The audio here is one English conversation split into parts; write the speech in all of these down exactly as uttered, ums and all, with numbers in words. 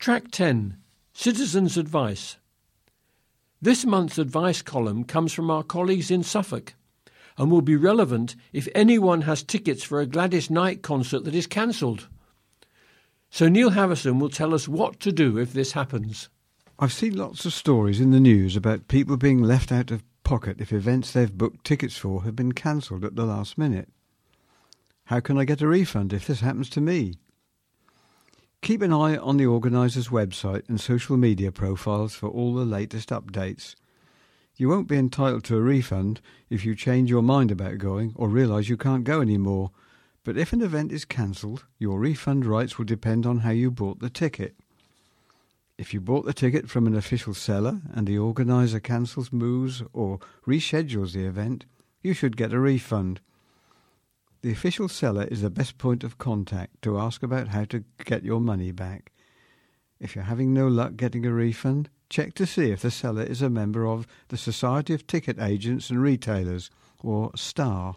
Track ten. Citizens' Advice. This month's advice column comes from our colleagues in Suffolk and will be relevant if anyone has tickets for a Gladys Knight concert that is cancelled. So Neil Havison will tell us what to do if this happens. I've seen lots of stories in the news about people being left out of pocket if events they've booked tickets for have been cancelled at the last minute. How can I get a refund if this happens to me? Keep an eye on the organiser's website and social media profiles for all the latest updates. You won't be entitled to a refund if you change your mind about going or realise you can't go anymore, but if an event is cancelled, your refund rights will depend on how you bought the ticket. If you bought the ticket from an official seller and the organiser cancels, moves or reschedules the event, you should get a refund. The official seller is the best point of contact to ask about how to get your money back. If you're having no luck getting a refund, check to see if the seller is a member of the Society of Ticket Agents and Retailers, or STAR.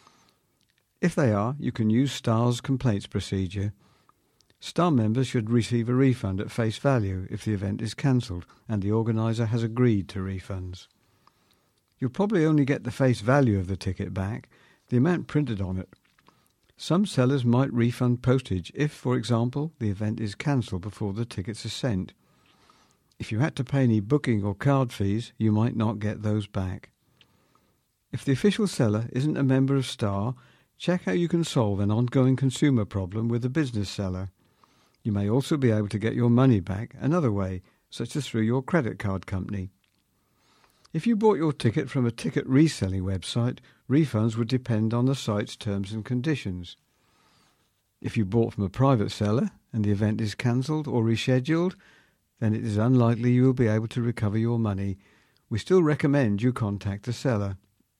If they are, you can use STAR's complaints procedure. STAR members should receive a refund at face value if the event is cancelled and the organiser has agreed to refunds. You'll probably only get the face value of the ticket back, the amount printed on it. Some sellers might refund postage if, for example, the event is cancelled before the tickets are sent. If you had to pay any booking or card fees, you might not get those back. If the official seller isn't a member of STAR, check how you can solve an ongoing consumer problem with a business seller. You may also be able to get your money back another way, such as through your credit card company. If you bought your ticket from a ticket reselling website, refunds would depend on the site's terms and conditions. If you bought from a private seller and the event is cancelled or rescheduled, then it is unlikely you will be able to recover your money. We still recommend you contact the seller.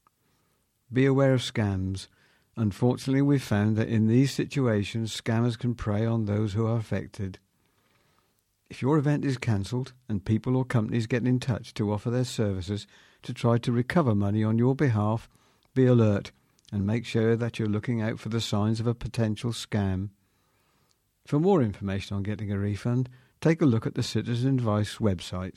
Be aware of scams. Unfortunately, we've found that in these situations, scammers can prey on those who are affected. If your event is cancelled and people or companies get in touch to offer their services to try to recover money on your behalf, be alert and make sure that you're looking out for the signs of a potential scam. For more information on getting a refund, take a look at the Citizen Advice website.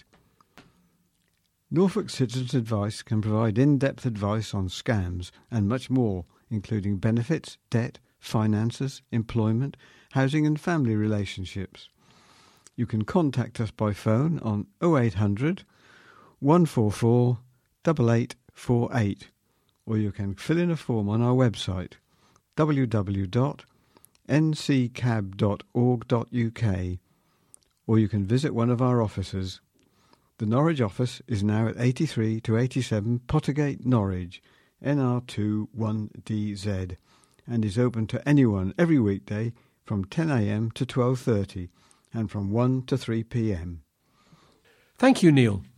Norfolk Citizen Advice can provide in-depth advice on scams and much more, including benefits, debt, finances, employment, housing and family relationships. You can contact us by phone on oh eight hundred, one four four, eight eight four eight, or you can fill in a form on our website w w w dot n c cab dot org dot u k, or you can visit one of our offices. The Norwich office is now at eighty-three to eighty-seven Pottergate, Norwich, N R two one D Z, and is open to anyone every weekday from ten a m to twelve thirty and from one to three p m. Thank you, Neil.